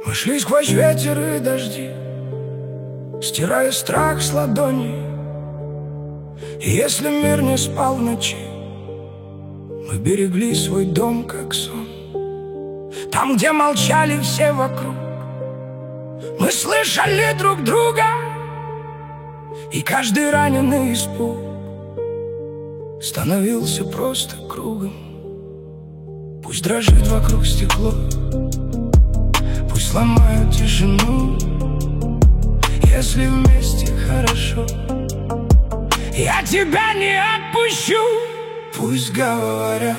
Мы шли сквозь ветер и дожди, стирая страх с ладони. И если мир не спал в ночи, мы берегли свой дом, как сон. Там, где молчали все вокруг, мы слышали друг друга. И каждый раненый испуг становился просто кругом. Пусть дрожит вокруг стекло, пусть ломают тишину. Если вместе хорошо, я тебя не отпущу. Пусть говорят,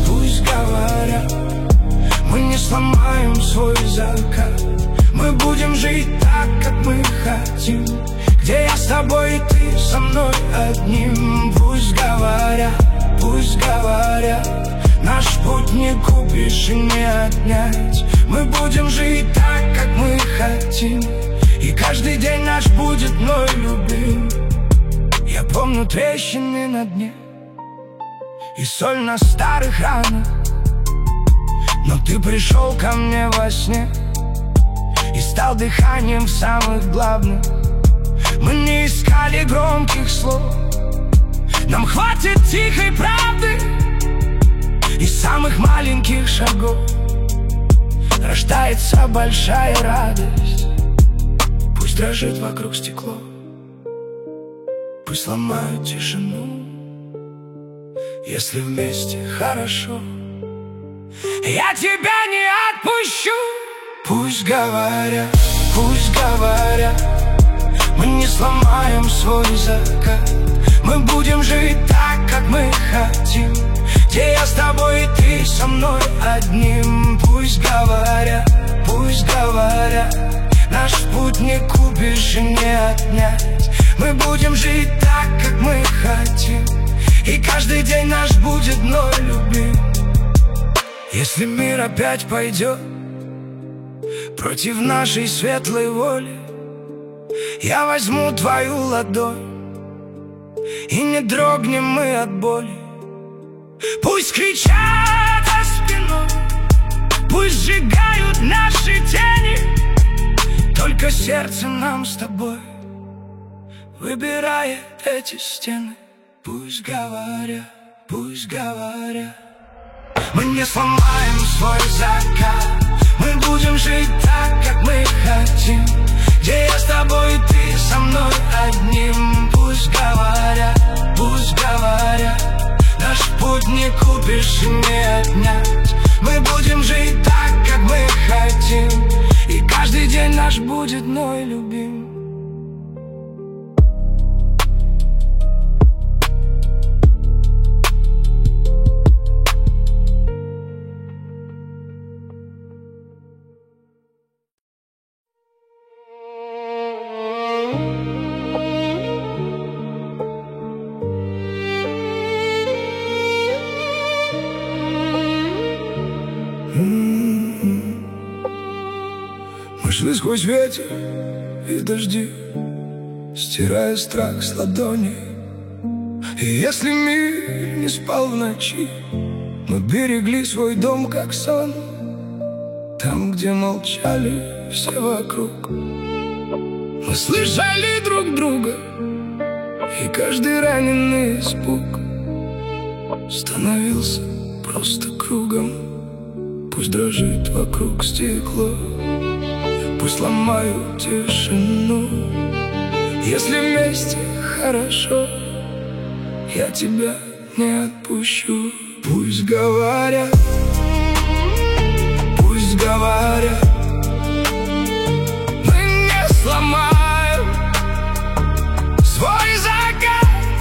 мы не сломаем свой закат. Мы будем жить так, как мы хотим, где я с тобой и ты со мной одним. Пусть говорят, наш путь не купишь и не отнять. Мы будем жить так, как мы хотим, и каждый день наш будет мой любим. Я помню трещины на дне и соль на старых ранах, но ты пришел ко мне во сне и стал дыханием в самых главных. Мы не искали громких слов, нам хватит тихой правды и самых маленьких шагов рождается большая радость. Пусть дрожит вокруг стекло, пусть ломают тишину. Если вместе хорошо, я тебя не отпущу. Пусть говорят, мы не сломаем свой закат. Мы будем жить так, как мы хотим, где я с тобой и ты со мной одним. Пусть говорят, наш путь не купишь и не отнять. Мы будем жить так, как мы хотим, и каждый день наш будет мной любим. Если мир опять пойдет против нашей светлой воли, я возьму твою ладонь, и не дрогнем мы от боли. Пусть кричат за спиной, пусть сжигают наши тени, только сердце нам с тобой выбирает эти стены. Пусть говорят, мы не сломаем свой закат. Мы будем жить так, как мы хотим, где я с тобой и ты со мной одним. Пусть говорят, наш путь не купишь и не отнять. Мы будем жить так, как мы хотим, и каждый день наш будет мой любим. Мы шли сквозь ветер и дожди, стирая страх с ладони. И если мир не спал в ночи, мы берегли свой дом, как сон. Там, где молчали все вокруг, мы слышали друг друга, и каждый раненый испуг становился просто кругом. Пусть дрожит вокруг стекло, пусть ломают тишину. Если вместе хорошо, я тебя не отпущу. Пусть говорят, мы не сломаем свой закат.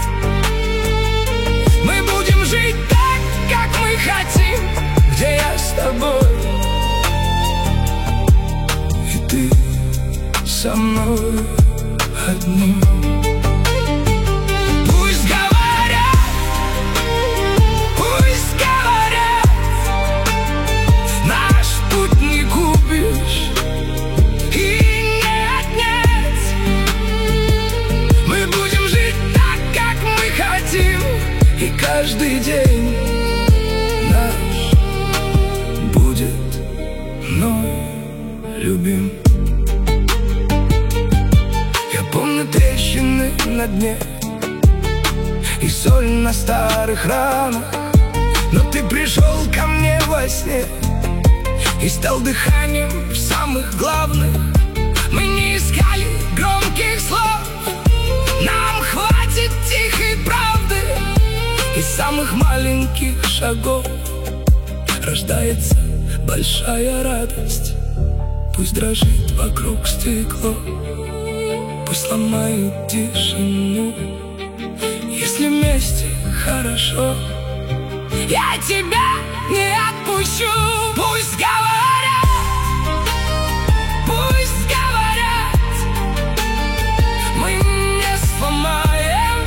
Мы будем жить так, как мы хотим, где я с тобой и ты со мной одним. Пусть говорят, наш путь не купишь и не отнять. Мы будем жить так, как мы хотим, и каждый день наш будет мной любим. Я помню трещины на дне и соль на старых ранах, но ты пришел ко мне во сне и стал дыханием в самых главных. Мы не искали громких слов, нам хватит тихой правды. Из самых маленьких шагов рождается большая радость. Пусть дрожит вокруг стекло, пусть ломает тишину. Если вместе хорошо, я тебя не отпущу. Пусть говорят, пусть говорят, мы не сломаем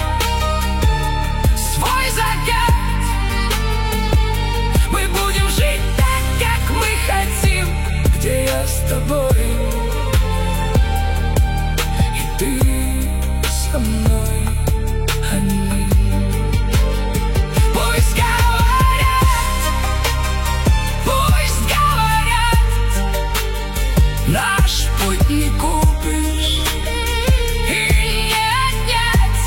свой закат. Мы будем жить так, как мы хотим, где я с тобой и ты со мной. Наш путь не купишь и не отнять.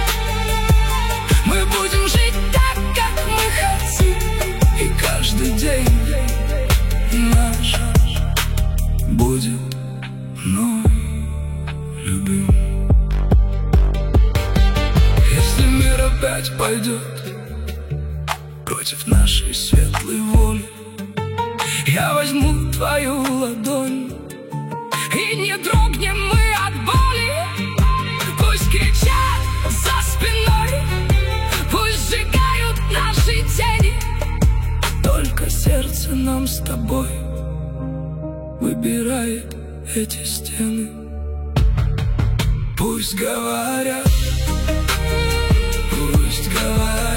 Мы будем жить так, как мы хотим, и каждый день наш будет вновь любим. Если мир опять пойдет против нашей светлой воли, я возьму твою ладонь, и не дрогнем мы от боли. Пусть кричат за спиной, пусть сжигают наши тени, только сердце нам с тобой выбирает эти стены. Пусть говорят, пусть говорят.